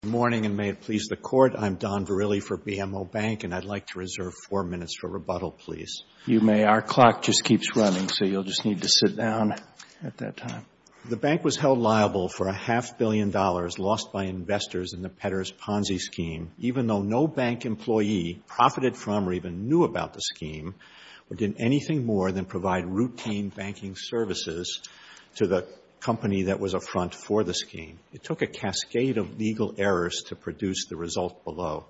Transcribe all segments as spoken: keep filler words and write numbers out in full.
Good morning, and may it please the Court. I'm Don Verrilli for B M O Bank, and I'd like to reserve four minutes for rebuttal, please. You may. Our clock just keeps running, so you'll just need to sit down at that time. The bank was held liable for a half billion dollars lost by investors in the Pedders Ponzi scheme, even though no bank employee profited from or even knew about the scheme or did anything more than provide routine banking services to the company that was a front for the scheme. It took a cascade of legal errors to produce the result below.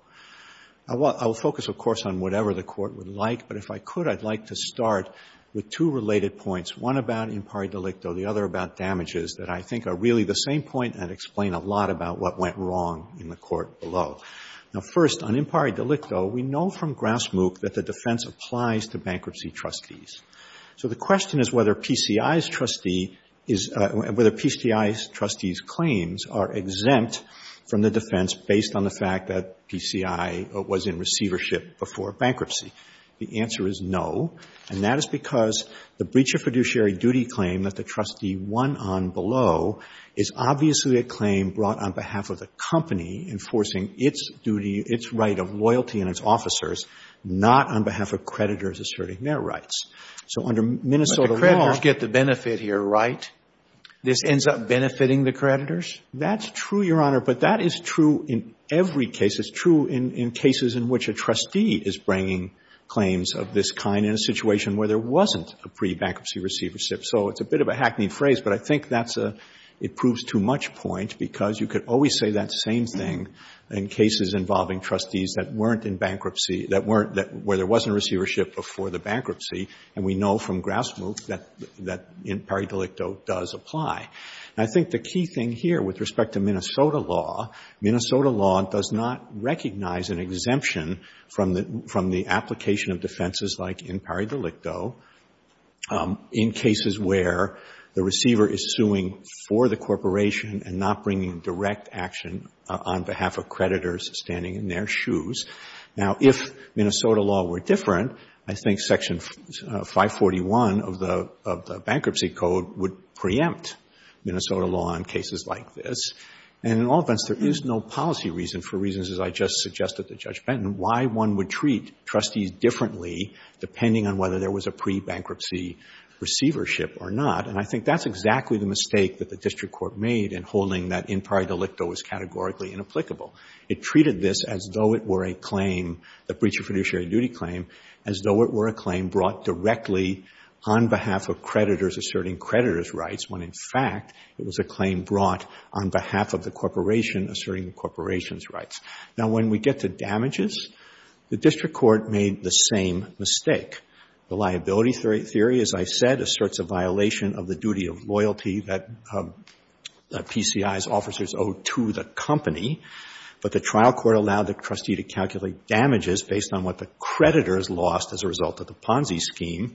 I will, I will focus, of course, on whatever the Court would like, but if I could, I'd like to start with two related points, one about in pari delicto, the other about damages, that I think are really the same point and explain a lot about what went wrong in the Court below. Now, first, on in pari delicto, we know from Grasmuch that the defense applies to bankruptcy trustees. So the question is whether P C I's trustee is uh, whether P C I's trustees' claims are exempt from the defense based on the fact that P C I was in receivership before bankruptcy. The answer is no, and that is because the breach of fiduciary duty claim that the trustee won on below is obviously a claim brought on behalf of the company enforcing its duty, its right of loyalty and its officers, not on behalf of creditors asserting their rights. So under Minnesota law... But the creditors get the benefit here, right? This ends up benefiting the creditors? That's true, Your Honor, but that is true in every case. It's true in, in cases in which a trustee is bringing claims of this kind in a situation where there wasn't a pre-bankruptcy receivership. So it's a bit of a hackneyed phrase, but I think that's a, it proves too much point, because you could always say that same thing in cases involving trustees that weren't in bankruptcy, that weren't, that, where there wasn't a receivership before the bankruptcy, and we know from Grasmuch that, that in pari delicto does apply. And I think the key thing here with respect to Minnesota law, Minnesota law does not recognize an exemption from the, from the application of defenses like in pari delicto, um, in cases where the receiver is suing for the corporation and not bringing direct action uh, on behalf of creditors standing in their shoes. Now, if Minnesota law were different, I think Section uh, five forty-one of the of the Bankruptcy Code would preempt Minnesota law in cases like this. And in all events, there is no policy reason, for reasons as I just suggested to Judge Benton, why one would treat trustees differently depending on whether there was a pre-bankruptcy receivership or not. And I think that's exactly the mistake that the district court made in holding that in pari delicto was categorically inapplicable. It treated this as though it were a claim, the breach of fiduciary duty claim, as though it were a claim brought directly on behalf of creditors asserting creditors' rights, when in fact it was a claim brought on behalf of the corporation asserting the corporation's rights. Now, when we get to damages, the district court made the same mistake. The liability theory, as I said, asserts a violation of the duty of loyalty that, um, that P C I's officers owe to the company, but the trial court allowed the trustee to calculate damages based on what the creditors lost as a result of the Ponzi scheme,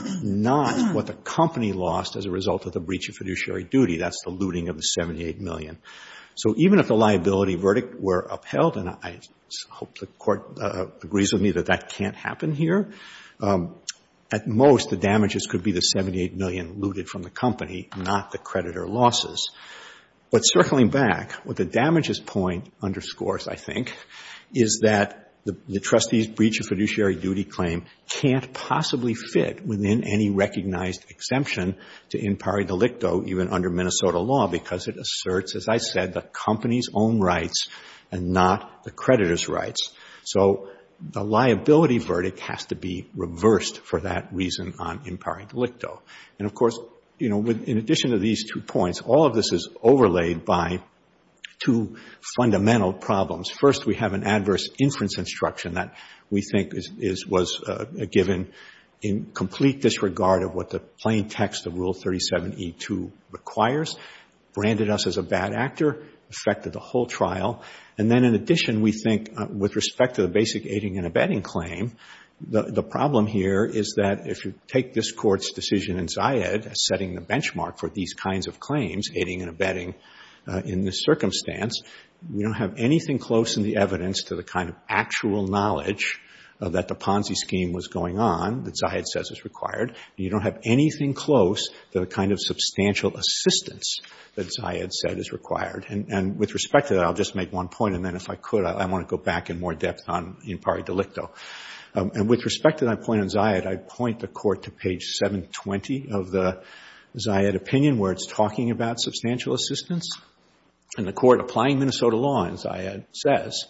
not what the company lost as a result of the breach of fiduciary duty. That's the looting of the seventy-eight million dollars. So even if the liability verdict were upheld, and I hope the court uh, agrees with me that that can't happen here, um, at most the damages could be the seventy-eight million dollars looted from the company, not the creditor losses. But circling back, what the damages point underscores, I think, is that the, the trustee's breach of fiduciary duty claim can't possibly fit within any recognized exemption to in pari delicto, even under Minnesota law, because it asserts, as I said, the company's own rights and not the creditor's rights. So the liability verdict has to be reversed for that reason on in pari delicto. And of course, you know, with, in addition to these two points, all of this is overlaid by two fundamental problems. First, we have an adverse inference instruction that we think is, is was uh, given in complete disregard of what the plain text of Rule thirty-seven E two requires, branded us as a bad actor, affected the whole trial. And then in addition, we think uh, with respect to the basic aiding and abetting claim, the, the problem here is that if you take this Court's decision in Zayed as setting the benchmark for these kinds of claims, aiding and abetting uh, in this circumstance, we don't have anything close in the evidence to the kind of actual knowledge uh, that the Ponzi scheme was going on that Zayed says is required. You don't have anything close to the kind of substantial assistance that Zayed said is required. And, and with respect to that, I'll just make one point, and then if I could, I, I want to go back in more depth on in pari delicto. Um, and with respect to that point on Zayed, I'd point the Court to page seven twenty of the Zayed opinion, where it's talking about substantial assistance. And the Court, applying Minnesota law, as Zayed says,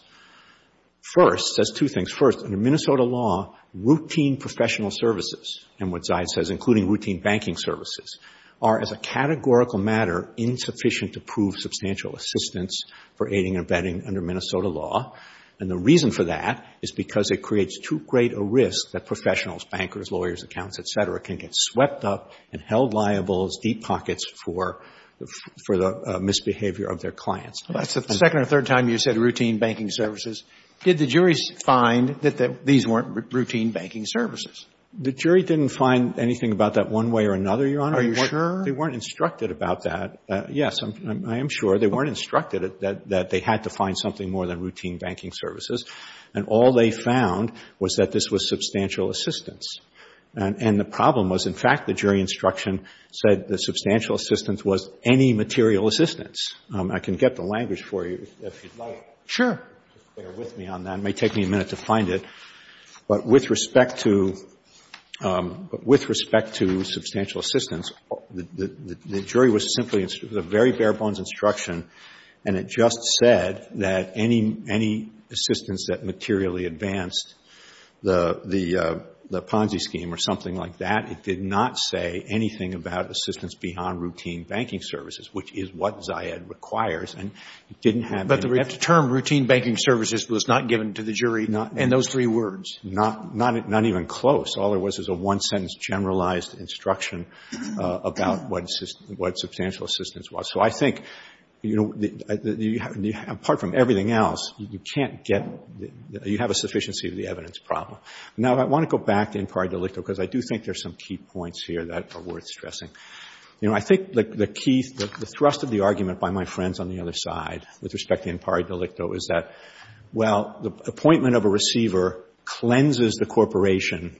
first, says two things. First, under Minnesota law, routine professional services, and what Zayed says, including routine banking services, are, as a categorical matter, insufficient to prove substantial assistance for aiding and abetting under Minnesota law. And the reason for that is because it creates too great a risk that professionals, bankers, lawyers, accountants, et cetera, can get swept up and held liable as deep pockets for the, for the uh, misbehavior of their clients. Well, that's the and, second or third time you said routine banking services. Did the jury find that the, these weren't r- routine banking services? The jury didn't find anything about that one way or another, Your Honor. Are you they sure? They weren't instructed about that. Uh, yes, I'm, I'm, I am sure. They weren't instructed that, that they had to find something more than routine banking services. And all they found was that this was substantial assistance. And, and the problem was, in fact, the jury instruction said that substantial assistance was any material assistance. Um, I can get the language for you if, if you'd like. Sure. Just bear with me on that. It may take me a minute to find it. But with respect to Um, but with respect to substantial assistance, the, the, the jury was simply, it was a very bare bones instruction, and it just said that any, any assistance that materially advanced the, the, uh, the Ponzi scheme or something like that, it did not say anything about assistance beyond routine banking services, which is what Zayed requires, and it didn't have But any the term routine banking services was not given to the jury not, in those three words. Not, not, not even close. All there was is a one-sentence generalized instruction uh, about what, assist, what substantial assistance was. So I think, you know, the, the, you have, you, apart from everything else, you, you can't get, the, you have a sufficiency of the evidence problem. Now, I want to go back to in pari delicto because I do think there's some key points here that are worth stressing. You know, I think the, the key, the, the thrust of the argument by my friends on the other side with respect to in pari delicto is that, well, the appointment of a receiver cleanses the corporation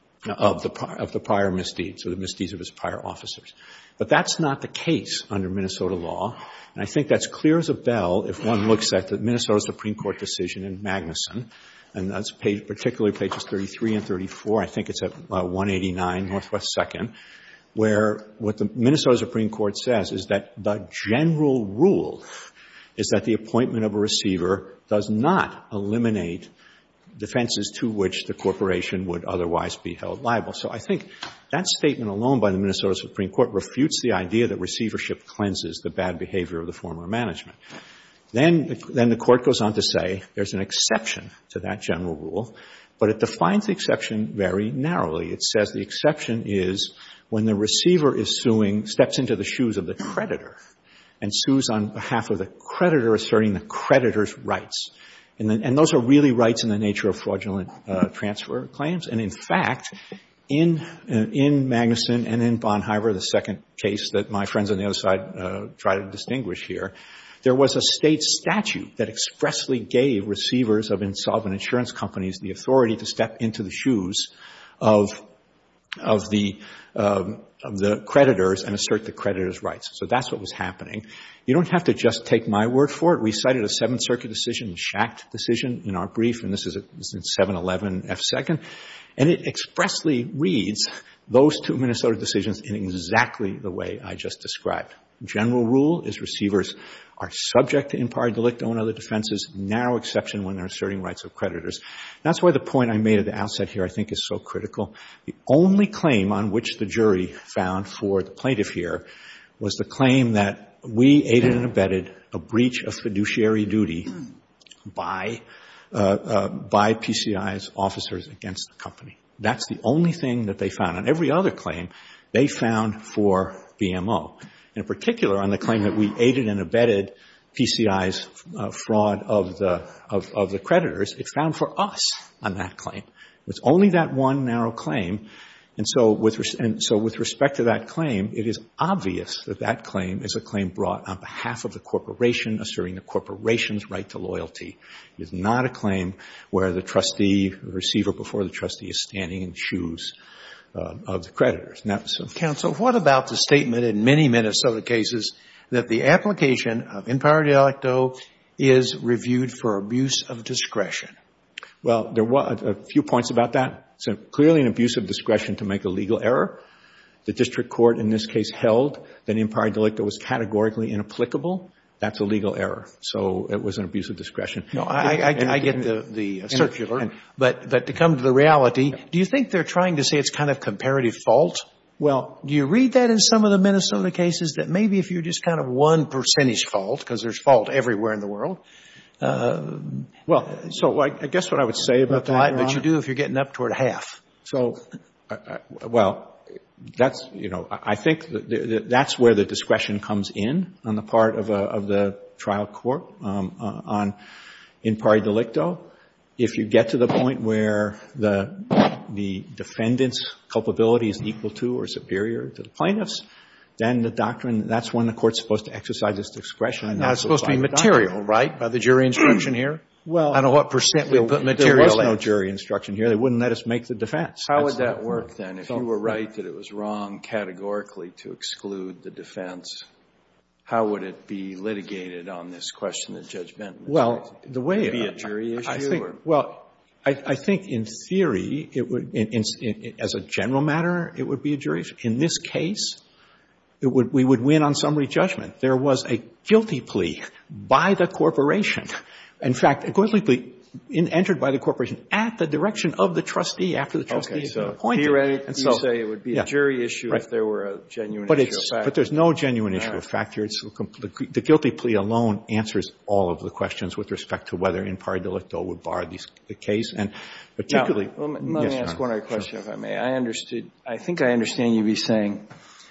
of the, of the prior misdeeds, or the misdeeds of its prior officers. But that's not the case under Minnesota law. And I think that's clear as a bell if one looks at the Minnesota Supreme Court decision in Magnuson, and that's page, particularly pages thirty-three and thirty-four. I think it's at uh, one eighty-nine Northwest second, where what the Minnesota Supreme Court says is that the general rule is that the appointment of a receiver does not eliminate defenses to which the corporation would otherwise be held liable. So I think that statement alone by the Minnesota Supreme Court refutes the idea that receivership cleanses the bad behavior of the former management. Then, then the Court goes on to say there's an exception to that general rule, but it defines the exception very narrowly. It says the exception is when the receiver is suing, steps into the shoes of the creditor and sues on behalf of the creditor asserting the creditor's rights. And, the, and those are really rights in the nature of fraudulent uh, transfer claims. And in fact, in uh, in Magnuson and in Bonhiever, the second case that my friends on the other side uh, try to distinguish here, there was a state statute that expressly gave receivers of insolvent insurance companies the authority to step into the shoes of of the um, of the creditors and assert the creditors' rights. So that's what was happening. You don't have to just take my word for it. We cited a Seventh Circuit decision, the Schacht decision, in our brief, and this is, a, this is in seven eleven F second, and it expressly reads those two Minnesota decisions in exactly the way I just described. General rule is receivers are subject to in pari delicto and other defenses, narrow exception when they're asserting rights of creditors. That's why the point I made at the outset here I think is so critical. The only claim on which the jury found for the plaintiff here was the claim that we aided and abetted a breach of fiduciary duty by uh, uh, by P C I's officers against the company. That's the only thing that they found. On every other claim, they found for B M O. In particular, on the claim that we aided and abetted P C I's uh, fraud of the of, of the creditors, it found for us on that claim. It was only that one narrow claim. And so with, and so with respect to that claim, it is obvious that that claim is a claim brought on behalf of the corporation, asserting the corporation's right to loyalty. It is not a claim where the trustee, the receiver before the trustee, is standing in the shoes uh, of the creditors. Now, so, Counsel, what about the statement in many Minnesota cases that the application of in pari delicto is reviewed for abuse of discretion? Well, there were a, a few points about that. So clearly an abuse of discretion to make a legal error. The district court in this case held that in pari delicto was categorically inapplicable. That's a legal error. So it was an abuse of discretion. No, I, I, and, I get and, the, the and, circular, and, but, but to come to the reality, yeah. do you think they're trying to say it's kind of comparative fault? Well, do you read that in some of the Minnesota cases that maybe if you're just kind of one percentage fault, because there's fault everywhere in the world, Uh, well, so I, I guess what I would say about that, Your But you do if you're getting up toward half. So, uh, uh, well, that's, you know, I think that the, that's where the discretion comes in on the part of, a, of the trial court um, uh, on in pari delicto. If you get to the point where the the defendant's culpability is equal to or superior to the plaintiff's, then the doctrine, that's when the court's supposed to exercise its discretion. Now, it's supposed to be material, right, by the jury instruction here? Well, I don't know what percent we put material There was no in. jury instruction here. They wouldn't let us make the defense. How that's would that the work then? If so, you were right that it was wrong categorically to exclude the defense, how would it be litigated on this question that Judge Benton is Well, raising? the way... Would it be a jury issue? I think, or? Well, I, I think in theory, it would, in, in, in, as a general matter, it would be a jury issue. In this case, it would, we would win on summary judgment. There was a guilty plea by the corporation. In fact, a guilty plea in, entered by the corporation at the direction of the trustee after the trustee okay, had so been appointed. Theoretically, and so, you say it would be yeah, a jury issue right. if there were a genuine but issue it's, of fact. But there's no genuine issue right. of fact here. It's the, the guilty plea alone answers all of the questions with respect to whether in pari delicto would bar these, the case. And particularly... Now, let me, let yes, me ask John. one other question, sure. if I may. I understood, I think I understand you be saying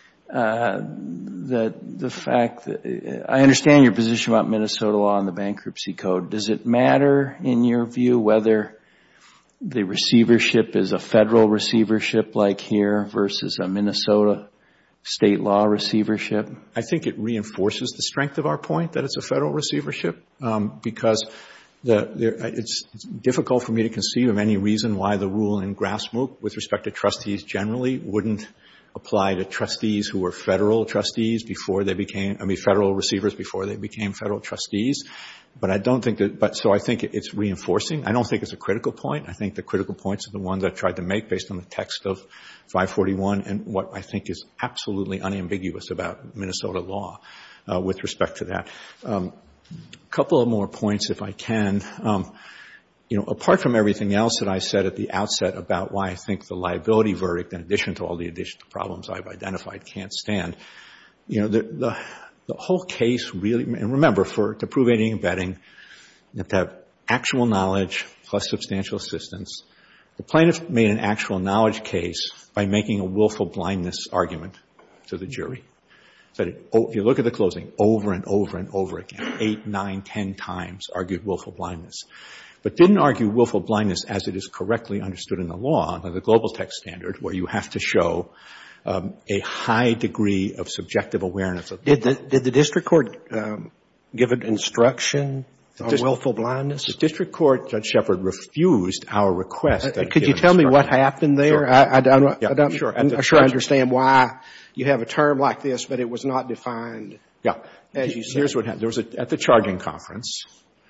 uh, that the fact that, uh, I understand your position about Minnesota law and the bankruptcy code. Does it matter, in your view, whether the receivership is a federal receivership like here versus a Minnesota state law receivership? I think it reinforces the strength of our point that it's a federal receivership um, because the, there, it's, it's difficult for me to conceive of any reason why the rule in Grasmook with respect to trustees generally wouldn't apply to trustees who were federal trustees before they became, I mean, federal receivers before they became federal trustees. But I don't think that, but so I think it's reinforcing. I don't think it's a critical point. I think the critical points are the ones I tried to make based on the text of five forty-one and what I think is absolutely unambiguous about Minnesota law uh, with respect to that. Um, a couple of more points, if I can. Um, you know, apart from everything else that I said at the outset about why I think the liability verdict, in addition to all the additional problems I've identified, can't stand, you know, the, the The whole case really, and remember, for to prove aiding and abetting, you have to have actual knowledge plus substantial assistance. The plaintiff made an actual knowledge case by making a willful blindness argument to the jury. So if you look at the closing, over and over and over again, eight, nine, ten times argued willful blindness, but didn't argue willful blindness as it is correctly understood in the law, under the global text standard, where you have to show Um, a high degree of subjective awareness. Of did the did the district court um, give an instruction on dist- willful blindness? The district court, Judge Shepard, refused our request. Uh, that could you tell me what happened there? Sure. I, I don't. Yeah, I don't sure. I'm not sure I understand why you have a term like this, but it was not defined. Yeah. As you said. Here's what happened. There was a, at the charging conference,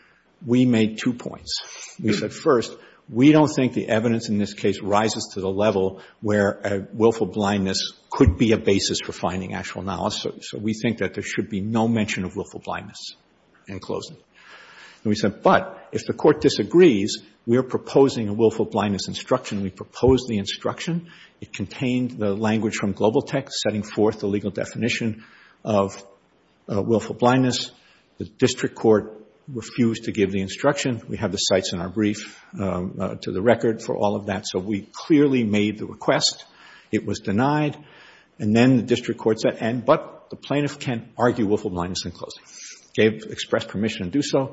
we made two points. We said, first, we don't think the evidence in this case rises to the level where a willful blindness could be a basis for finding actual knowledge. So, so we think that there should be no mention of willful blindness in closing. And we said, but if the court disagrees, we are proposing a willful blindness instruction. We proposed the instruction. It contained the language from global text setting forth the legal definition of uh, willful blindness. The district court refused to give the instruction. We have the cites in our brief um, uh, to the record for all of that. So we clearly made the request. It was denied. And then the district court said, and but the plaintiff can argue willful blindness in closing. Gave express permission to do so.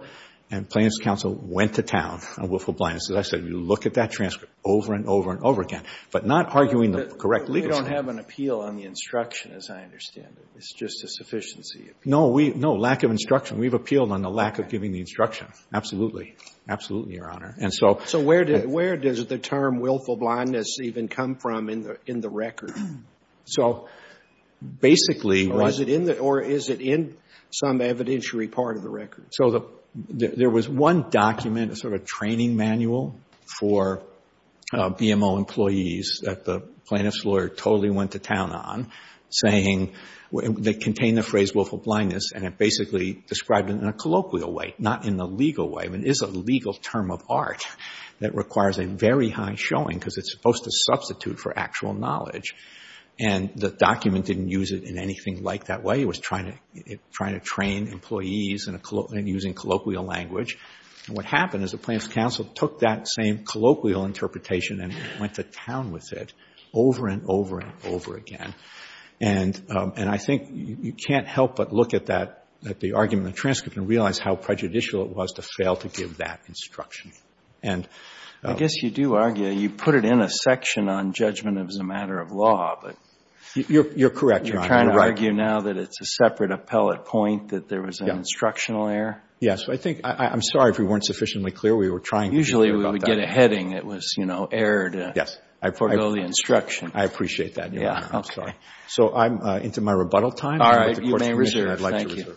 And plaintiff's counsel went to town on willful blindness. As I said, you look at that transcript over and over and over again, but not arguing the but correct legal We don't statement. have an appeal on the instruction, as I understand it. It's just a sufficiency appeal. No, we, no, lack of instruction. We've appealed on the lack of giving the instruction. Absolutely. Absolutely, Your Honor. And so. So where do, where does the term willful blindness even come from in the, in the record? So basically. Or is it in the, or is it in some evidentiary part of the record? So the, there was one document, a sort of training manual for uh, B M O employees that the plaintiff's lawyer totally went to town on, saying they contained the phrase willful blindness, and it basically described it in a colloquial way, not in the legal way. I mean, it is a legal term of art that requires a very high showing because it's supposed to substitute for actual knowledge. And the document didn't use it in anything like that way. It was trying to it, trying to train employees in a collo- in using colloquial language. And what happened is the plaintiff's counsel took that same colloquial interpretation and went to town with it over and over and over again. And um, and I think you, you can't help but look at that at the argument in the transcript and realize how prejudicial it was to fail to give that instruction. And uh, I guess you do argue you put it in a section on judgment as a matter of law, but. You're, you're correct, Your You're Honor. trying You're to right. argue now that it's a separate appellate point, that there was an Yeah. instructional error? Yes. I think, I, I'm sorry if we weren't sufficiently clear. We were trying to Usually be clear we about would that. get a heading that was, you know, error to Yes. I, forego I, the instruction. I appreciate that, Your Yeah, Honor. I'm okay. sorry. So I'm uh, into my rebuttal time. All And right. with the You Court's may permission, reserve. I'd like Thank to you. reserve.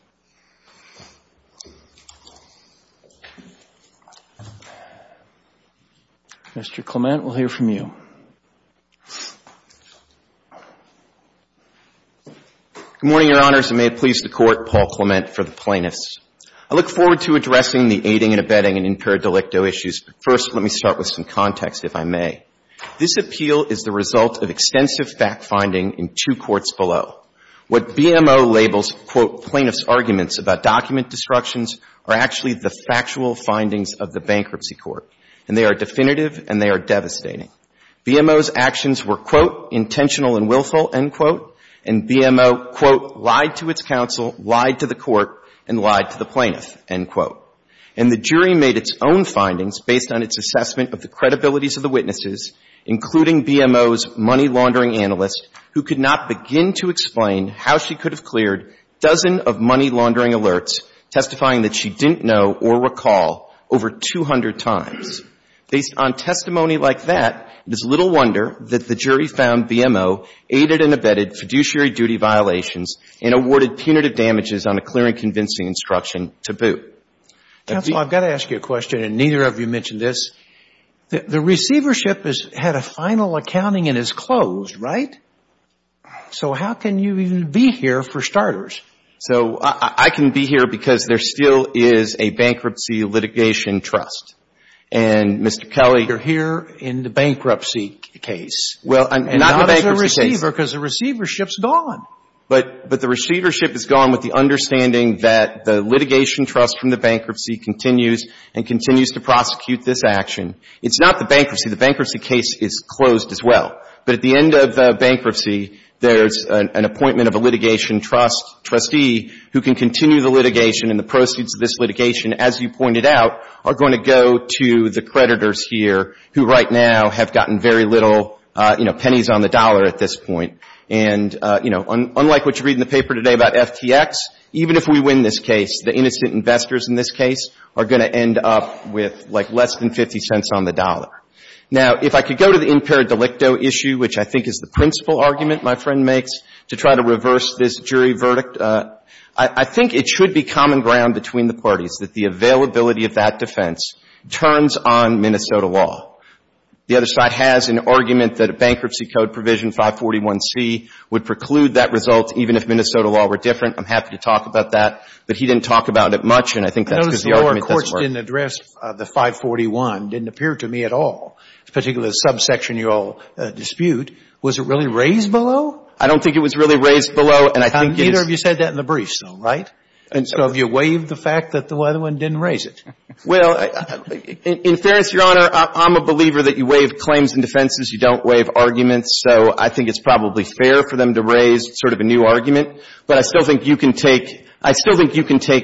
Mister Clement, we'll hear from you. Good morning, Your Honors, and may it please the Court, Paul Clement for the plaintiffs. I look forward to addressing the aiding and abetting and impaired delicto issues, but first let me start with some context, if I may. This appeal is the result of extensive fact-finding in two courts below. What B M O labels, quote, plaintiffs' arguments about document destructions are actually the factual findings of the bankruptcy court, and they are definitive and they are devastating. B M O's actions were, quote, intentional and willful, end quote, and B M O, quote, lied to its counsel, lied to the court, and lied to the plaintiff, end quote. And the jury made its own findings based on its assessment of the credibilities of the witnesses, including B M O's money laundering analyst, who could not begin to explain how she could have cleared dozens of money laundering alerts, testifying that she didn't know or recall over two hundred times. Based on testimony like that, it is little wonder that the jury found B M O aided and abetted fiduciary duty violations and awarded punitive damages on a clear and convincing instruction to boot. Counsel, I've got to ask you a question, and neither of you mentioned this. The, the receivership has had a final accounting and is closed, right? So how can you even be here for starters? So I, I can be here because there still is a bankruptcy litigation trust. And Mister Kelly, You're here in the bankruptcy case. Well, I'm and not, not in the bankruptcy as a receiver, case. because the receivership's gone. But, but the receivership is gone with the understanding that the litigation trust from the bankruptcy continues and continues to prosecute this action. It's not the bankruptcy. The bankruptcy case is closed as well. But at the end of the bankruptcy, there's an, an appointment of a litigation trust trustee who can continue the litigation, and the proceeds of this litigation, as you pointed out, are going to go to the creditors here who right now have gotten very little, uh, you know, pennies on the dollar at this point. And, uh, you know, un- unlike what you read in the paper today about F T X, even if we win this case, the innocent investors in this case are going to end up with like less than fifty cents on the dollar. Now, if I could go to the impaired delicto issue, which I think is the principal argument my friend makes to try to reverse this jury verdict, uh, I, I think it should be common ground between the parties that the availability of that defense turns on Minnesota law. The other side has an argument that a bankruptcy code provision five forty-one C would preclude that result even if Minnesota law were different. I'm happy to talk about that, but he didn't talk about it much, and I think that's because the, the argument doesn't work. Notice the lower courts didn't address uh, the five forty-one. Didn't appear to me at all, particularly the subsection you all uh, dispute. Was it really raised below? I don't think it was really raised below, and I think neither it is, of you said that in the briefs, though, right? And so have you waived the fact that the other one didn't raise it? Well, I, I, in, in fairness, Your Honor, I, I'm a believer that you waive claims and defenses, you don't waive arguments, so I think it's probably fair for them to raise sort of a new argument, but I still think you can take, I still think you can take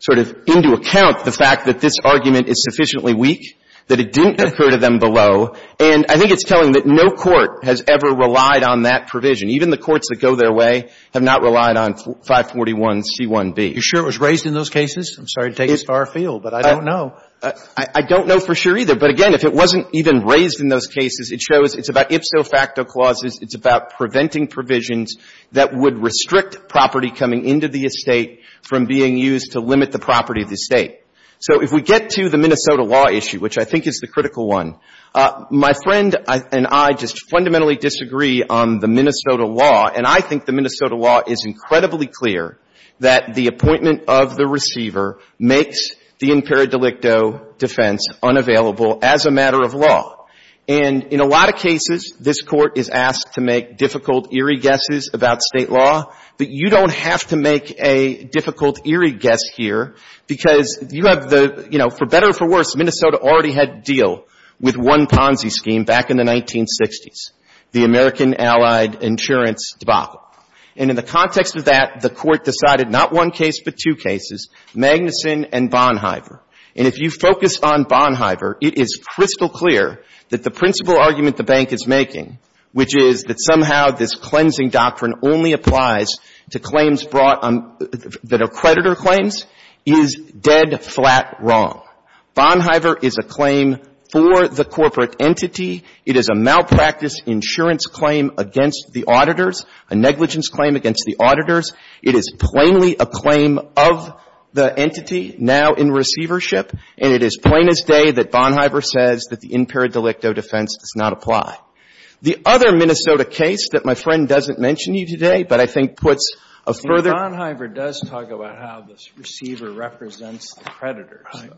sort of into account the fact that this argument is sufficiently weak, that it didn't occur to them below. And I think it's telling that no court has ever relied on that provision. Even the courts that go their way have not relied on five forty-one C one B. You sure it was raised in those cases? I'm sorry to take us far afield, but I don't uh, know. Uh, I, I don't know for sure either. But again, if it wasn't even raised in those cases, it shows it's about ipso facto clauses. It's about preventing provisions that would restrict property coming into the estate from being used to limit the property of the estate. So if we get to the Minnesota law issue, which I think is the critical one, uh, my friend and I just fundamentally disagree on the Minnesota law, and I think the Minnesota law is incredibly clear that the appointment of the receiver makes the impera delicto defense unavailable as a matter of law. And in a lot of cases, this court is asked to make difficult, eerie guesses about state law, but you don't have to make a difficult, eerie guess here because you have the, you know, for better or for worse, Minnesota already had to deal with one Ponzi scheme back in the nineteen sixties, the American Allied Insurance debacle. And in the context of that, the court decided not one case but two cases, Magnuson and Bonhoeffer. And if you focus on Bonhoeffer, it is crystal clear that the principal argument the bank is making, which is that somehow this cleansing doctrine only applies to claims brought on, that are creditor claims, is dead flat wrong. Bonhoeffer is a claim for the corporate entity. It is a malpractice insurance claim against the auditors, a negligence claim against the auditors. It is plainly a claim of the entity now in receivership, and it is plain as day that Bonhoeffer says that the impera delicto defense does not apply. The other Minnesota case that my friend doesn't mention you today, but I think puts a further... And Bonhoeffer does talk about how this receiver represents the creditors. So.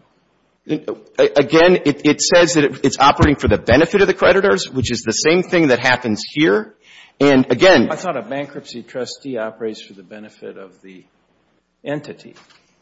Again, it, it says that it, it's operating for the benefit of the creditors, which is the same thing that happens here. And again... I thought a bankruptcy trustee operates for the benefit of the entity.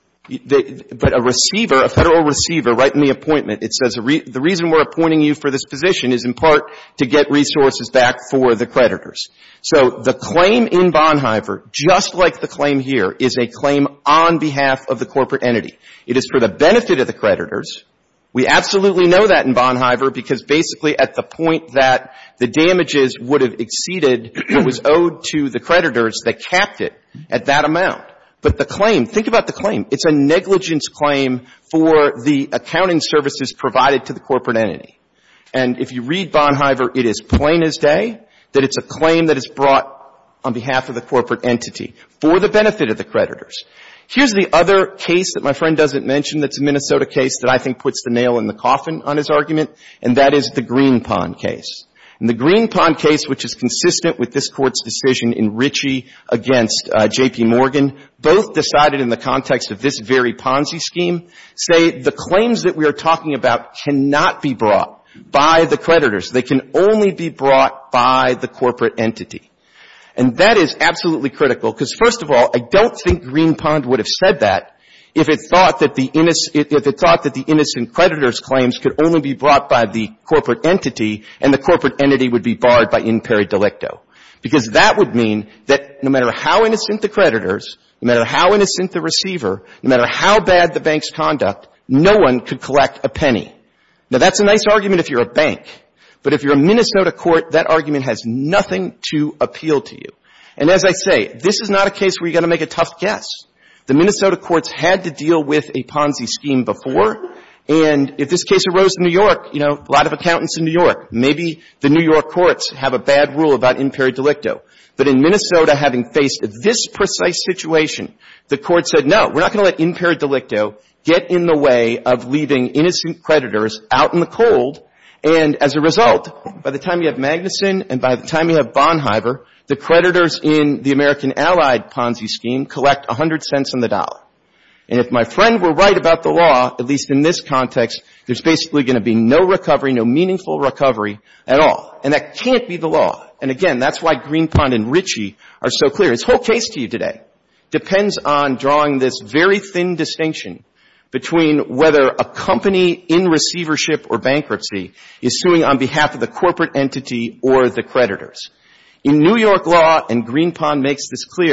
The, but a receiver, a federal receiver, right in the appointment, it says the, re, the reason we're appointing you for this position is in part to get resources back for the creditors. So the claim in Bonhoeffer, just like the claim here, is a claim on behalf of the corporate entity. It is for the benefit of the creditors. We absolutely know that in Bonhoeffer because basically at the point that the damages would have exceeded what was owed to the creditors, they capped it at that amount. But the claim, think about the claim. It's a negligence claim for the accounting services provided to the corporate entity. And if you read Bonhoeffer, it is plain as day that it's a claim that is brought on behalf of the corporate entity for the benefit of the creditors. Here's the other case that my friend doesn't mention that's a Minnesota case that I think puts the nail in the coffin on his argument, and that is the Green Pond case. In the Green Pond case, which is consistent with this Court's decision in Ritchie against uh, J P. Morgan, both decided in the context of this very Ponzi scheme, say the claims that we are talking about cannot be brought by the creditors. They can only be brought by the corporate entity. And that is absolutely critical because, first of all, I don't think Green Pond would have said that if it thought that the innocent, if it thought that the innocent creditors' claims could only be brought by the corporate entity and the corporate entity would be barred by imperi delicto. Because that would mean that no matter how innocent the creditors, no matter how innocent the receiver, no matter how bad the bank's conduct, no one could collect a penny. Now, that's a nice argument if you're a bank. But if you're a Minnesota court, that argument has nothing to appeal to you. And as I say, this is not a case where you got to make a tough guess. The Minnesota courts had to deal with a Ponzi scheme before, and if this case arose in New York, you know, a lot of accountants in New York, maybe the New York courts have a bad rule about imperi delicto. But in Minnesota, having faced this precise situation, the court said, no, we're not going to let imperi delicto get in the way of leaving innocent creditors out in the cold. And as a result, by the time you have Magnuson and by the time you have Bonhoeffer, the creditors in the American Allied Ponzi scheme collect one hundred cents on the dollar. And if my friend were right about the law, at least in this context, there's basically going to be no recovery, no meaningful recovery at all. And that can't be the law. And again, that's why Green Pond and Ritchie are so clear. His whole case to you today depends on drawing this very thin distinction between whether a company in receivership or bankruptcy is suing on behalf of the corporate entity or the creditors. In New York law, and Green Pond makes this clear,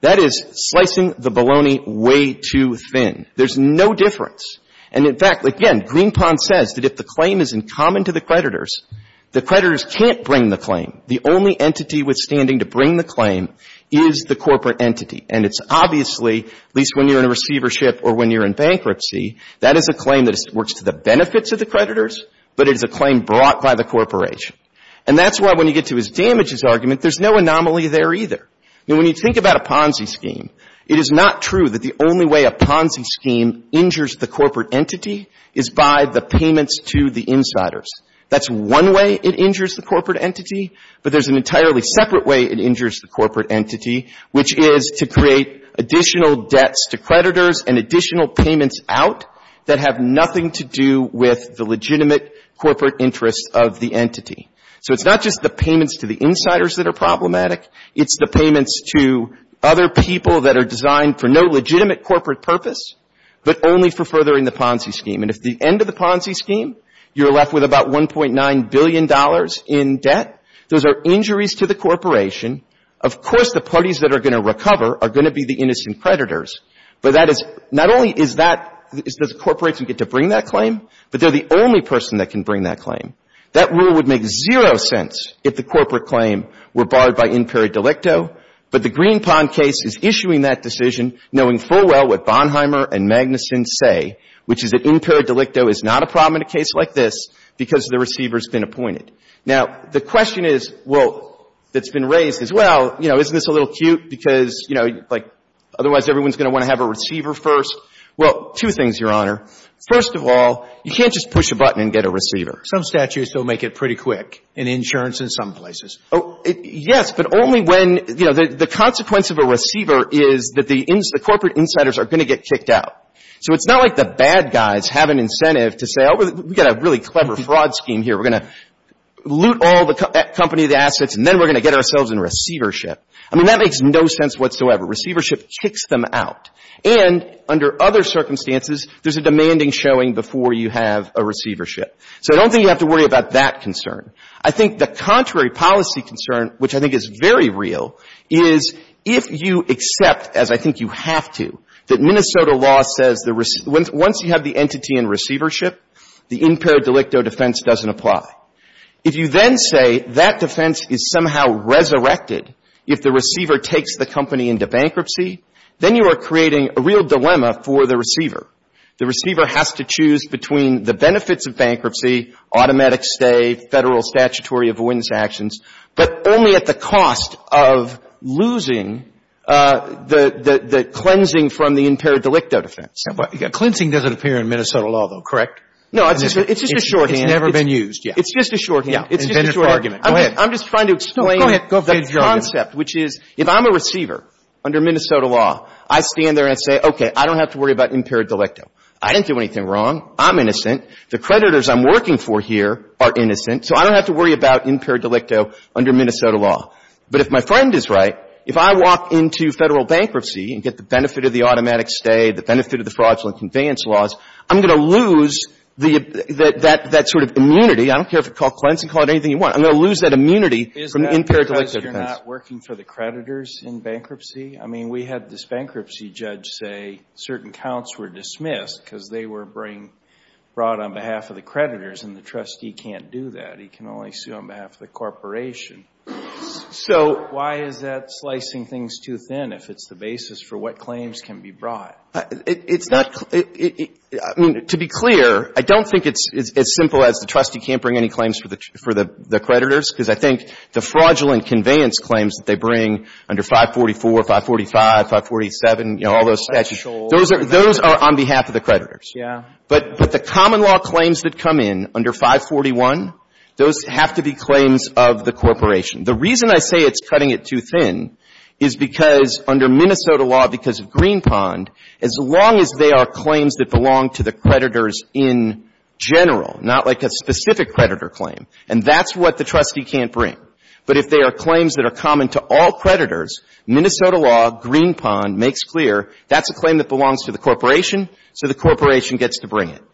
That is slicing the bologna way too thin. There's no difference. And in fact, again, Green Pond says that if the claim is in common to the creditors, the creditors can't bring the claim. The only entity withstanding to bring the claim is the corporate entity. And it's obviously, at least when you're in a receivership or when you're in bankruptcy, that is a claim that is, works to the benefits of the creditors, but it is a claim brought by the corporation. And that's why when you get to his damages argument, there's no anomaly there either. I mean, when you think about a Ponzi scheme, it is not true that the only way a Ponzi scheme injures the corporate entity is by the payments to the insiders. That's one way it injures the corporate entity, but there's an entirely separate way it injures the corporate entity, which is to create additional debts to creditors and additional payments out that have nothing to do with the legitimate corporate interests of the entity. So it's not just the payments to the insiders that are problematic, it's the payments to other people that are designed for no legitimate corporate purpose, but only for furthering the Ponzi scheme. And if at the end of the Ponzi scheme, you're left with about one point nine billion dollars in debt, those are injuries to the corporation. Of course, the parties that are going to recover are going to be the innocent creditors. But that is, not only is that, is, does the corporation get to bring that claim, but they're the only person that can bring that claim. That rule would make zero sense if the corporate claim were barred by in peri delicto. But the Green Pond case is issuing that decision knowing full well what Bonheimer and Magnuson say, which is that in peri delicto is not a problem in a case like this because the receiver's been appointed. Now, the question is, well, that's been raised as well, you know, isn't this a little cute because, you know, like, otherwise everyone's going to want to have a receiver first? Well, two things, Your Honor. First of all, you can't just push a button and get a receiver. Some statutes will make it pretty quick, in insurance in some places. Oh, it, yes, but only when, you know, the, the consequence of a receiver is that the, ins, the corporate insiders are going to get kicked out. So it's not like the bad guys have an incentive to say, oh, we got a really clever fraud scheme here. We're going to loot all the co- company the assets, and then we're going to get ourselves in receivership. I mean, that makes no sense whatsoever. Receivership kicks them out. And under other circumstances, there's a demanding showing before you have a receivership. So I don't think you have to worry about that concern. I think the contrary policy concern, which I think is very real, is if you accept, as I think you have to, that Minnesota law says the rec- once you have the entity in receivership, the in peri delicto defense doesn't apply. If you then say that defense is somehow resurrected if the receiver takes the company into bankruptcy, then you are creating a real dilemma for the receiver. The receiver has to choose between the benefits of bankruptcy, automatic stay, federal statutory avoidance actions, but only at the cost of losing uh the, the, the cleansing from the in peri delicto defense. Yeah, but cleansing doesn't appear in Minnesota law, though, correct? No, it's just, a, it's just it's, a shorthand. It's never it's, been used, yeah. It's just a shorthand. Yeah, it's just a for shorthand. argument. Go I'm ahead. Just, I'm just trying to explain no, go ahead. Go the ahead, concept, argument. Which is, if I'm a receiver under Minnesota law, I stand there and I say, okay, I don't have to worry about in peri delicto. I didn't do anything wrong. I'm innocent. The creditors I'm working for here are innocent, so I don't have to worry about in peri delicto under Minnesota law. But if my friend is right, if I walk into federal bankruptcy and get the benefit of the automatic stay, the benefit of the fraudulent conveyance laws, I'm going to lose the, that, that, that sort of immunity. I don't care if it's called cleansing, call it anything you want. I'm going to lose that immunity Is from that the in peri because delicto you're defense. not working for the creditors in bankruptcy? I mean, we had this bankruptcy judge say certain counts were dismissed because they were bring, brought on behalf of the creditors, and the trustee can't do that. He can only sue on behalf of the corporation. So why is that slicing things too thin if it's the basis for what claims can be brought? Uh, it, it's not, it, it, it, I mean, to be clear, I don't think it's, it's as simple as the trustee can't bring any claims for the, for the, the creditors, because I think the fraudulent conveyance claims that they bring under five forty-four, five forty-five, five forty-seven, you know, all those statutes, those are, those are on behalf of the creditors. Yeah. But, but the common law claims that come in under five forty-one, those have to be claims of the corporation. The reason I say it's cutting it too thin is because under Minnesota law, because of Green Pond, as long as they are claims that belong to the creditors in general, not like a specific creditor claim, and that's what the trustee can't bring. But if they are claims that are common to all creditors, Minnesota law, Green Pond, makes clear that's a claim that belongs to the corporation, so the corporation gets to bring it.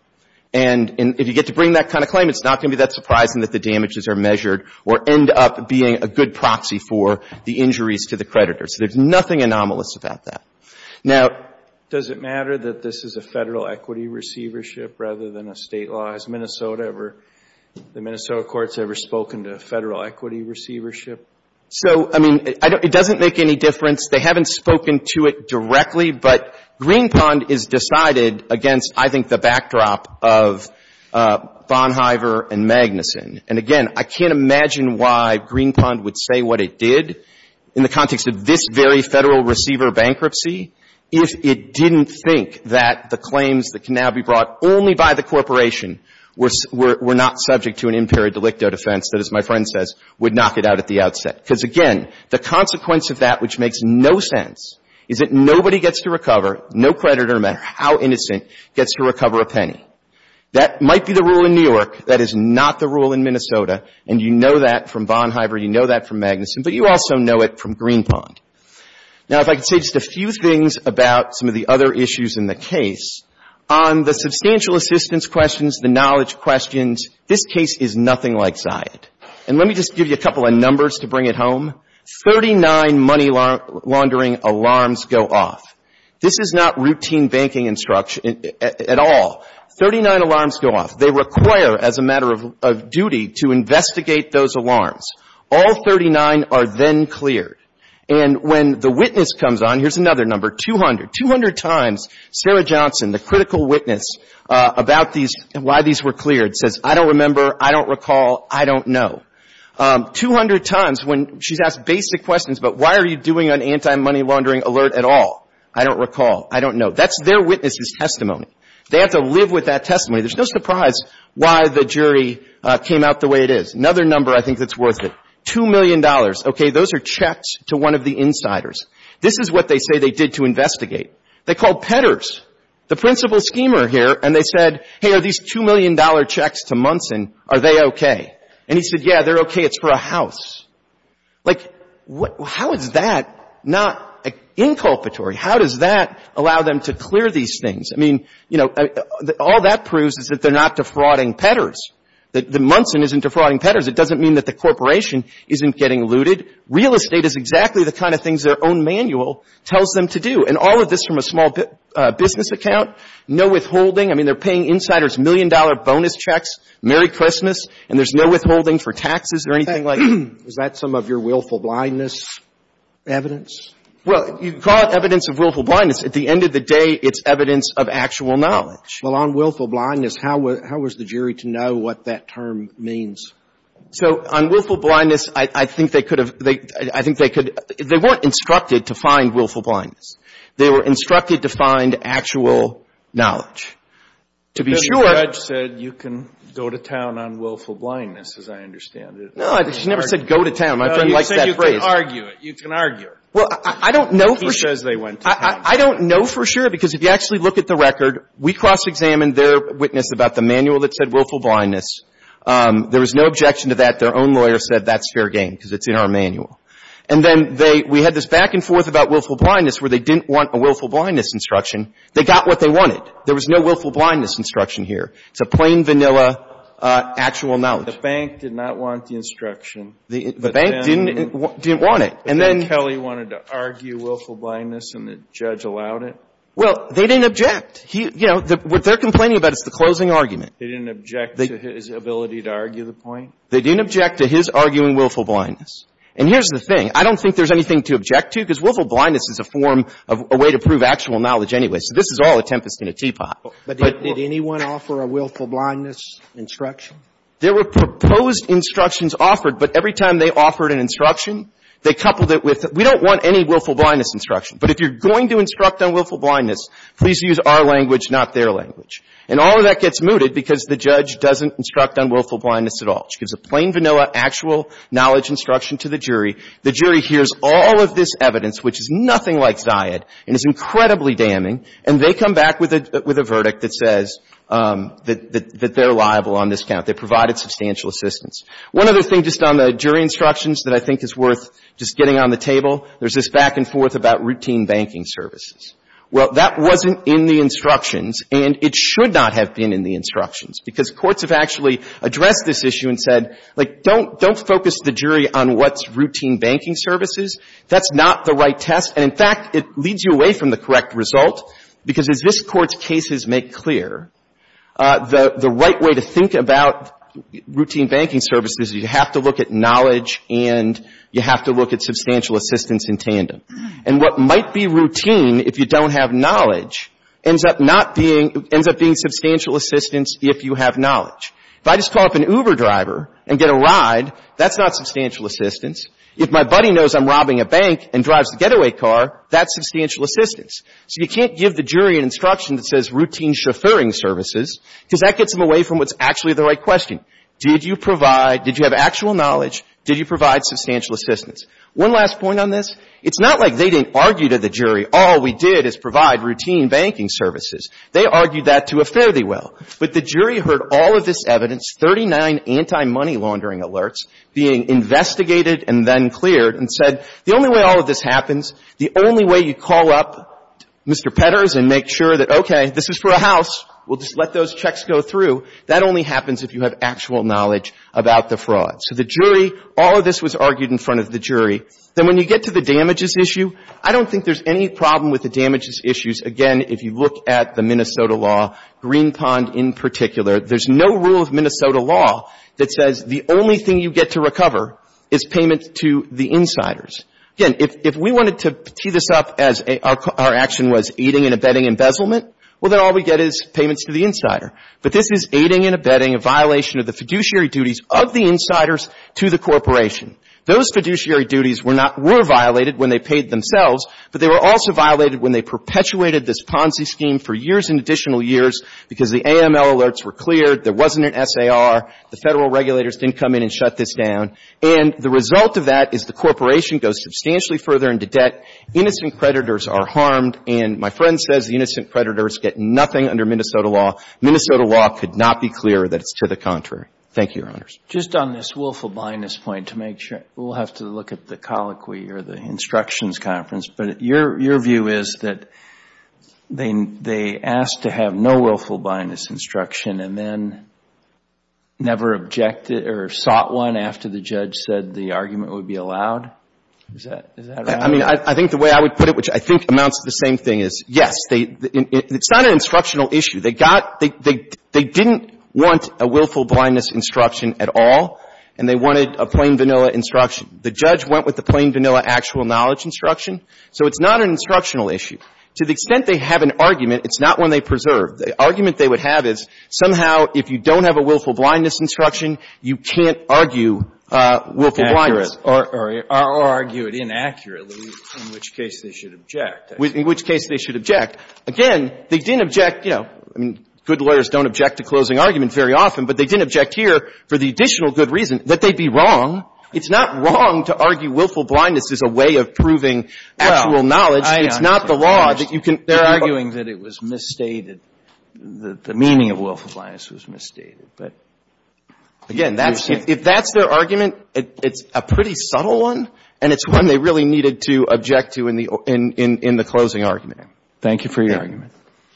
And in, if you get to bring that kind of claim, it's not going to be that surprising that the damages are measured or end up being a good proxy for the injuries to the creditors. So there's nothing anomalous about that. Now, does it matter that this is a federal equity receivership rather than a state law? Has Minnesota ever, the Minnesota courts ever spoken to a federal equity receivership? So, I mean, I don't, it doesn't make any difference. They haven't spoken to it directly, but Green Pond is decided against, I think, the backdrop of uh Bonhoeffer and Magnuson. And again, I can't imagine why Green Pond would say what it did in the context of this very federal receiver bankruptcy if it didn't think that the claims that can now be brought only by the corporation were, were, were not subject to an imperi delicto defense that, as my friend says, would knock it out at the outset. Because again, the consequence of that, which makes no sense, is that nobody gets to recover, no creditor, no matter how innocent, gets to recover a penny. That might be the rule in New York. That is not the rule in Minnesota. And you know that from Bonhoeffer, you know that from Magnuson, but you also know it from Green Pond. Now, if I could say just a few things about some of the other issues in the case. On the substantial assistance questions, the knowledge questions, this case is nothing like Zayed. And let me just give you a couple of numbers to bring it home. thirty-nine money laundering alarms go off. This is not routine banking instruction at all. thirty-nine alarms go off. They require, as a matter of, of duty, to investigate those alarms. All thirty-nine are then cleared. And when the witness comes on, here's another number, two hundred. two hundred times, Sarah Johnson, the critical witness uh, about these, why these were cleared, says, I don't remember, I don't recall, I don't know. Um, two hundred times when she's asked basic questions about why are you doing an anti-money laundering alert at all? I don't recall, I don't know. That's their witness's testimony. They have to live with that testimony. There's no surprise why the jury uh, came out the way it is. Another number I think that's worth it. Two million dollars. Okay, those are checks to one of the insiders. This is what they say they did to investigate. They called Petters, the principal schemer here, and they said, hey, are these two million dollars checks to Munson, are they okay? And he said, yeah, they're okay. It's for a house. Like, what, how is that not inculpatory? How does that allow them to clear these things? I mean, you know, all that proves is that they're not defrauding Petters. That the Munson isn't defrauding Petters. It doesn't mean that the corporation isn't getting looted. Real estate is exactly the kind of things their own manual tells them to do. And all of this from a small bi- uh, business account, no withholding. I mean, they're paying insiders million-dollar bonus checks, Merry Christmas, and there's no withholding for taxes or anything like that. Is that some of your willful blindness evidence? Well, you call it evidence of willful blindness. At the end of the day, it's evidence of actual knowledge. Well, on willful blindness, how was, how was the jury to know what that term means? So on willful blindness, I, I think they could have, they, I think they could, they weren't instructed to find willful blindness. They were instructed to find actual knowledge. To be sure. The judge said you can go to town on willful blindness, as I understand it. No, she never said go to town. My no, friend likes that you phrase. You can argue it. You can argue it. Well, I, I don't know for sure. He says they went to I, town. I, I don't know for sure because if you actually look at the record, we cross-examined their witness about the manual that said willful blindness. Um, there was no objection to that. Their own lawyer said that's fair game because it's in our manual. And then they, we had this back and forth about willful blindness where they didn't want a willful blindness instruction. They got what they wanted. There was no willful blindness instruction here. It's a plain vanilla Uh, actual knowledge. The bank did not want the instruction. The, the bank then, didn't didn't want it. And then, then Kelly wanted to argue willful blindness, and the judge allowed it. Well, they didn't object. He, you know, the, what they're complaining about is the closing argument. They didn't object they, to his ability to argue the point. They didn't object to his arguing willful blindness. And here's the thing. I don't think there's anything to object to because willful blindness is a form of a way to prove actual knowledge anyway. So this is all a tempest in a teapot. But did, but, did anyone offer a willful blindness instruction? There were proposed instructions offered, but every time they offered an instruction, they coupled it with, we don't want any willful blindness instruction. But if you're going to instruct on willful blindness, please use our language, not their language. And all of that gets mooted because the judge doesn't instruct on willful blindness at all. She gives a plain vanilla actual knowledge instruction to the jury. The jury hears all of this evidence, which is nothing like Zayed, and is incredibly damning, and they come back with a, with a verdict that says, um, that, that, that they're liable on this count. They provided substantial assistance. One other thing just on the jury instructions that I think is worth just getting on the table, there's this back and forth about routine banking services. Well, that wasn't in the instructions, and it should not have been in the instructions, because courts have actually addressed this issue and said, like, don't, don't focus the jury on what's routine banking services. That's not the right test. And in fact, it leads you away from the correct result, because as this Court's cases make clear, uh, the, the right way to think about routine banking services, you have to look at knowledge and you have to look at substantial assistance in tandem. And what might be routine if you don't have knowledge ends up not being, ends up being substantial assistance if you have knowledge. If I just call up an Uber driver and get a ride, that's not substantial assistance. If my buddy knows I'm robbing a bank and drives the getaway car, that's substantial assistance. So you can't give the jury an instruction that says routine chauffeuring services, because that gets them away from what's actually the right question. Did you provide, did you have actual knowledge? Did you provide substantial assistance? One last point on this. It's not like they didn't argue to the jury, all we did is provide routine banking services. They argued that to a fairly well. But the jury heard all of this evidence, thirty-nine anti-money laundering alerts being investigated and then cleared, and said, the only way all of this happens, the only way you call up Mister Petters and make sure that, okay, this is for a house, we'll just let those checks go through. That only happens if you have actual knowledge about the fraud. So the jury, all of this was argued in front of the jury. Then when you get to the damages issue, I don't think there's any problem with the damages issues. Again, if you look at the Minnesota law, Green Pond in particular, there's no rule of Minnesota law that says the only thing you get to recover is payment to the insiders. Again, if, if we wanted to tee this up as a, our, our action was aiding and abetting embezzlement, well, then all we get is payments to the insider. But this is aiding and abetting a violation of the fiduciary duties of the insiders to the corporation. Those fiduciary duties were not, were violated when they paid themselves, but they were also violated when they perpetuated this Ponzi scheme for years and additional years because the A M L alerts were cleared, there wasn't an S A R, the federal regulators didn't come in and shut this down. And the result of that is the corporation goes substantially further into debt, innocent creditors are harmed, and my friend says the innocent creditors get nothing under Minnesota law. Minnesota law could not be clearer that it's to the contrary. Thank you, Your Honors. Just on this willful blindness point to make sure, we'll have to look at the colloquy or the instructions conference, but your your view is that they they asked to have no willful blindness instruction and then never objected or sought one after the judge said the argument would be allowed? Is that is that right? I mean, I, I think the way I would put it, which I think amounts to the same thing, is yes, they. It, it's not an instructional issue. They got they they they didn't want a willful blindness instruction at all, and they wanted a plain vanilla instruction. The judge went with the plain vanilla actual knowledge instruction, so it's not an instructional issue. To the extent they have an argument, it's not one they preserve. The argument they would have is somehow if you don't have a willful blindness instruction, you can't argue uh, willful Accurate. blindness. Or, or, or argue it inaccurately, in which case they should object. In which case they should object. Again, they didn't object, you know, I mean, good lawyers don't object to closing argument very often, but they didn't object here for the additional good reason that they'd be wrong. It's not wrong to argue willful blindness is a way of proving actual well, knowledge. I it's not the law that you can... They're arguing that it was misstated, that the meaning of willful blindness was misstated, but... Again, that's, if, if that's their argument, it, it's a pretty subtle one, and it's one they really needed to object to in the, in, in, in the closing argument. Thank you for your yeah. argument.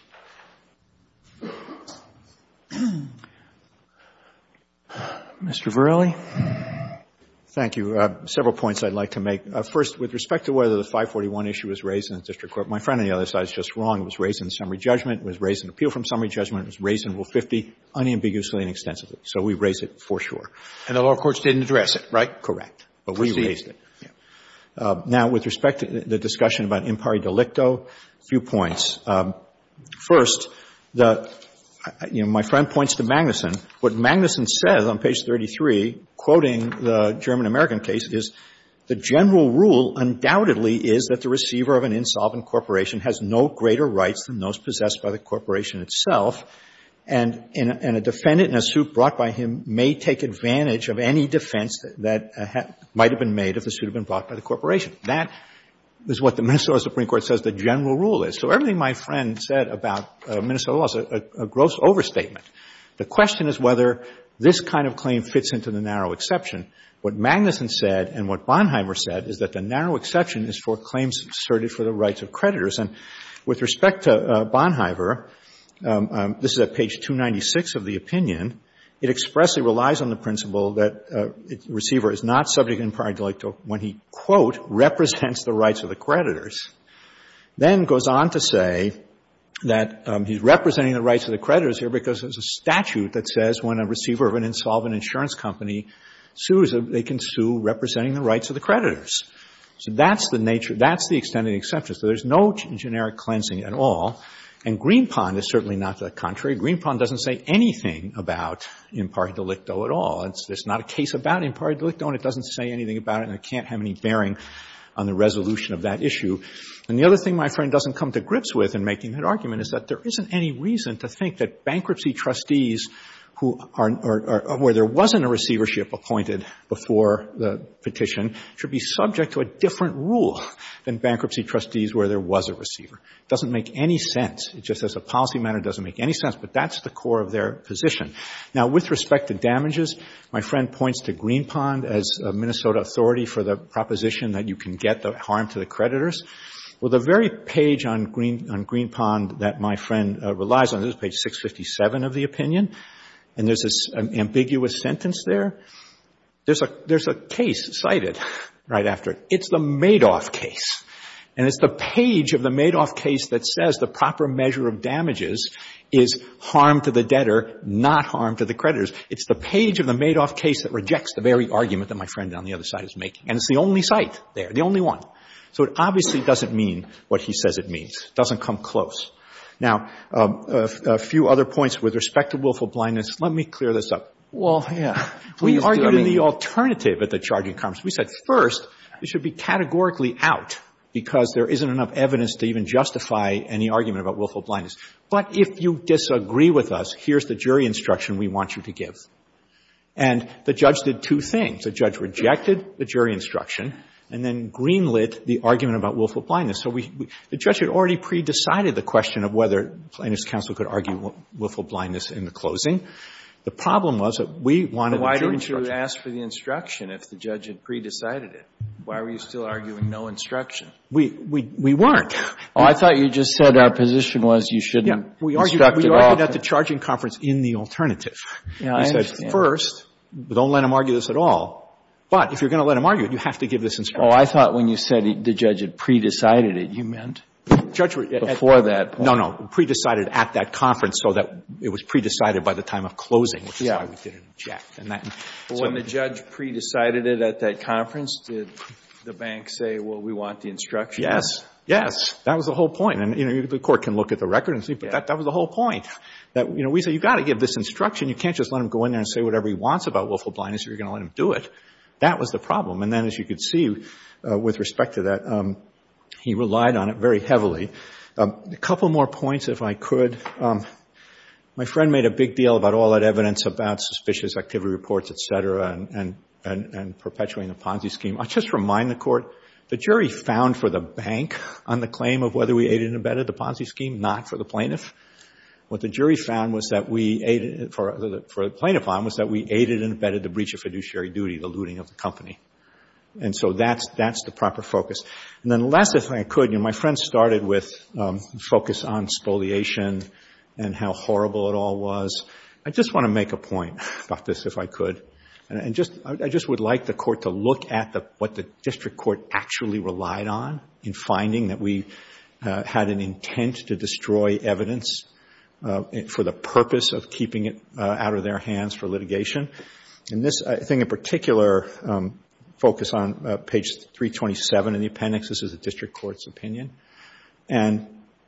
Mister Verrilli? Thank you. Uh, several points I'd like to make. Uh, first, with respect to whether the five forty-one issue was raised in the district court, my friend on the other side is just wrong. It was raised in summary judgment. It was raised in appeal from summary judgment. It was raised in Rule fifty unambiguously and extensively. So we raised it for sure. And the lower courts didn't address it, right? Correct. But Proceed. we raised it. Yeah. Uh, now, with respect to the discussion about impari delicto, a few points. Um, first, the... You know, my friend points to Magnuson. What Magnuson says on page thirty-three, quoting the German-American case, is the general rule undoubtedly is that the receiver of an insolvent corporation has no greater rights than those possessed by the corporation itself, and, and, and a defendant in a suit brought by him may take advantage of any defense that, that uh, ha- might have been made if the suit had been brought by the corporation. That is what the Minnesota Supreme Court says the general rule is. So everything my friend said about uh, Minnesota law is a, a, a gross overstatement. The question is whether this kind of claim fits into the narrow exception. What Magnuson said and what Bonheimer said is that the narrow exception is for claims asserted for the rights of creditors. And With respect to uh, Bonhoeffer, um, um, this is at page two ninety-six of the opinion, it expressly relies on the principle that uh, it, the receiver is not subject to impari delicto when he, quote, represents the rights of the creditors. Then goes on to say that um, he's representing the rights of the creditors here because there's a statute that says when a receiver of an insolvent insurance company sues, they can sue representing the rights of the creditors. So that's the nature, that's the extent of the exception. So there's no g- generic cleansing at all. And Green Pond is certainly not the contrary. Green Pond doesn't say anything about impari delicto at all. It's, there's not a case about impari delicto, and it doesn't say anything about it, and it can't have any bearing on the resolution of that issue. And the other thing my friend doesn't come to grips with in making that argument is that there isn't any reason to think that bankruptcy trustees who are, or, or where there wasn't a receivership appointed before the petition should be subject to a different rule than bankruptcy trustees where there was a receiver. It doesn't make any sense. It just as a policy matter doesn't make any sense, but that's the core of their position. Now, with respect to damages, my friend points to Green Pond as a Minnesota authority for the proposition that you can get the harm to the creditors. Well, the very page on Green, on Green Pond that my friend uh, relies on, this is page six fifty-seven of the opinion, and there's this um, ambiguous sentence there. There's a, there's a case cited right after it. It's the Madoff case. And it's the page of the Madoff case that says the proper measure of damages is harm to the debtor, not harm to the creditors. It's the page of the Madoff case that rejects the very argument that my friend on the other side is making. And it's the only site there, the only one. So it obviously doesn't mean what he says it means. It doesn't come close. Now, um, a, a few other points with respect to willful blindness. Let me clear this up. Well, yeah. We Please argued do. I mean, in the alternative at the charging conference. We said, first, it should be categorically out because there isn't enough evidence to even justify any argument about willful blindness. But if you disagree with us, here's the jury instruction we want you to give. And the judge did two things. The judge rejected the jury instruction and then greenlit the argument about willful blindness. So we, we the judge had already pre-decided the question of whether plaintiff's counsel could argue willful blindness in the closing. The problem was that we wanted why the jury didn't you instruction. ask for the instruction if the judge had pre-decided it? Why were you still arguing no instruction? We, we, we weren't. Oh, I thought you just said our position was you shouldn't Yeah, we argued, instruct we it argued off. at the charging conference in the alternative. Yeah, we I said, understand. first, don't let him argue this at all. But if you're going to let him argue it, you have to give this instruction. Oh, I thought when you said he, the judge had pre-decided it, you meant Judge, before at, that point. No, no, pre-decided at that conference so that it was pre-decided by the time of closing, which is Yeah. why we didn't object. And that, But so, when the judge pre-decided it at that conference, did the bank say, well, we want the instruction? yes, yes, that was the whole point. And, you know, the court can look at the record and see, but Yeah. that, that was the whole point. That, you know, we say, you got to give this instruction. You can't just let him go in there and say whatever he wants about willful blindness if you're going to let him do it. That was the problem. And then, as you could see, uh, with respect to that, um, he relied on it very heavily. Um, a couple more points, if I could. Um, my friend made a big deal about all that evidence about suspicious activity reports, et cetera, and, and, and, and perpetuating the Ponzi scheme. I'll just remind the court, the jury found for the bank on the claim of whether we aided and abetted the Ponzi scheme, not for the plaintiff. What the jury found was that we aided, for the, for the plaintiff on, was that we aided and abetted the breach of fiduciary duty, the looting of the company. And so that's, that's the proper focus. And then last, if I could, you know, my friend started with, um, focus on spoliation and how horrible it all was. I just want to make a point about this, if I could. And, and just, I just would like the court to look at the, what the district court actually relied on in finding that we, uh, had an intent to destroy evidence, uh, for the purpose of keeping it, uh, out of their hands for litigation. And this, I think in particular, um, focus on uh, page three twenty-seven in the appendix. This is the district court's opinion. And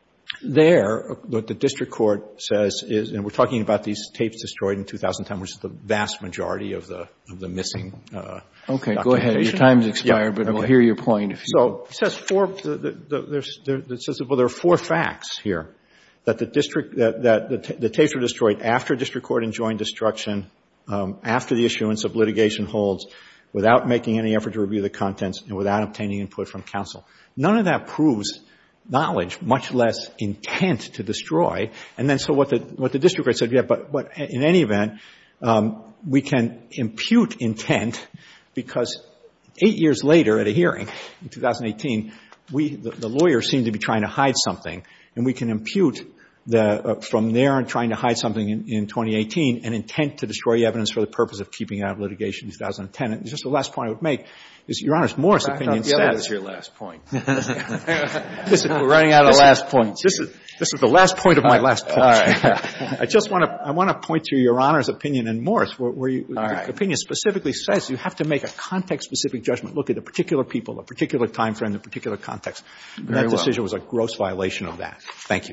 there, what the district court says is, and we're talking about these tapes destroyed in two thousand ten, which is the vast majority of the of the missing uh Okay, go ahead. Your time's expired, yeah, but okay. we'll hear your point. If you So it says four, the, the, the, there's, there, it says, well, there are four facts here. That the district, that, that the, t- the tapes were destroyed after district court enjoined destruction, um, after the issuance of litigation holds, without making any effort to review the contents, and without obtaining input from counsel. None of that proves knowledge, much less intent to destroy. And then so what the, what the district court said, yeah, but, but in any event, um, we can impute intent because eight years later at a hearing in two thousand eighteen, we, the, the lawyers seem to be trying to hide something, and we can impute the, uh, from there and trying to hide something in, in twenty eighteen, an intent to destroy evidence for the purpose of keeping it out of litigation in two thousand ten. And just the last point I would make is Your Honor's Morris opinion says. That was your last point. this is, we're running out of last points. This is, this is the last point of my last point. All right. I just want to, I want to point to Your Honor's opinion in Morris, where, where you, the right. opinion specifically says you have to make a context-specific judgment. Look at the particular people, the particular time frame, the particular context. And that well. decision was a gross violation of that. Thank you.